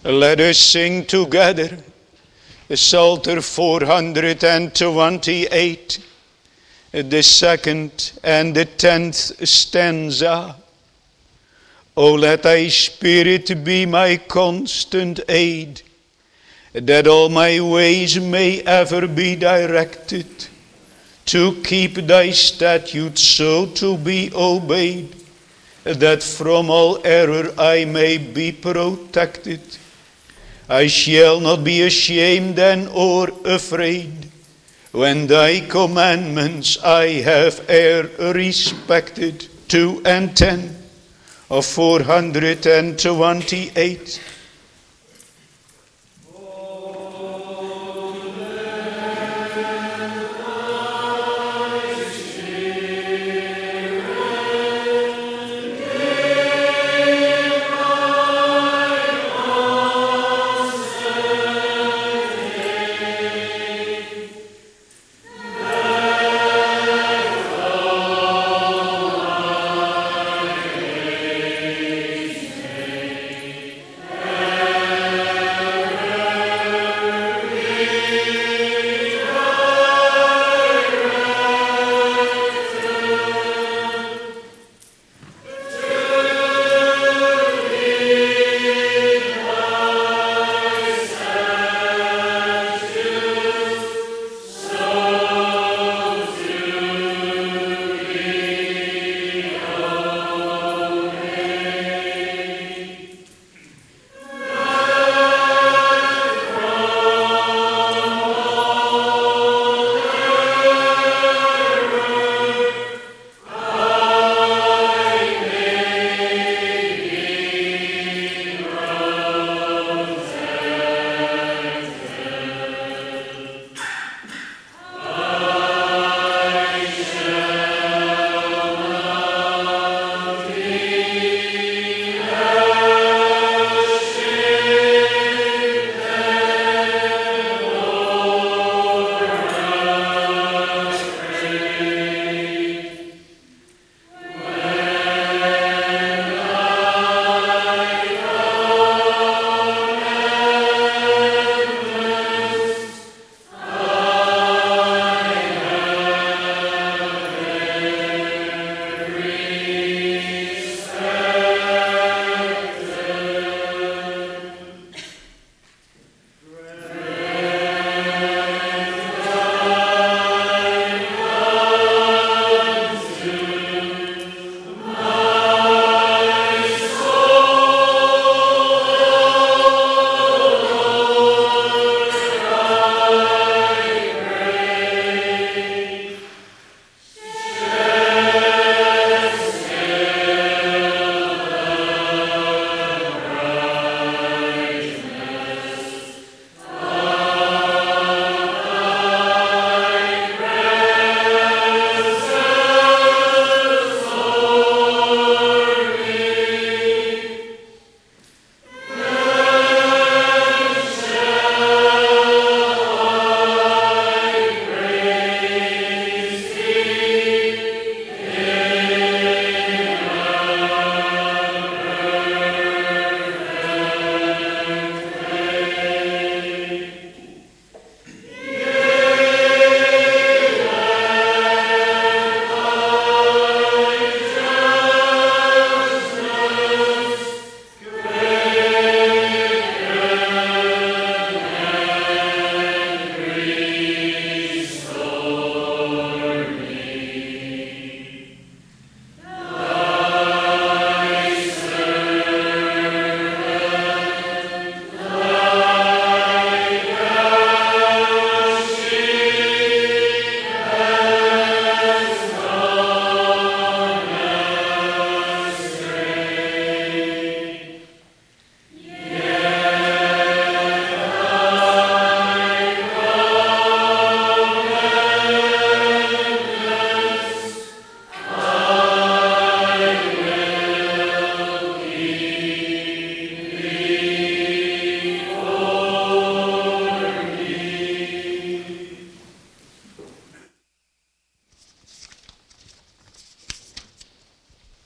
Let us sing together Psalter 428, the 2nd and the 10th stanza. O let thy Spirit be my constant aid, that all my ways may ever be directed, to keep thy statutes so to be obeyed, that from all error I may be protected. I shall not be ashamed then or afraid, when thy commandments I have e'er respected. 2 and 10 of 428.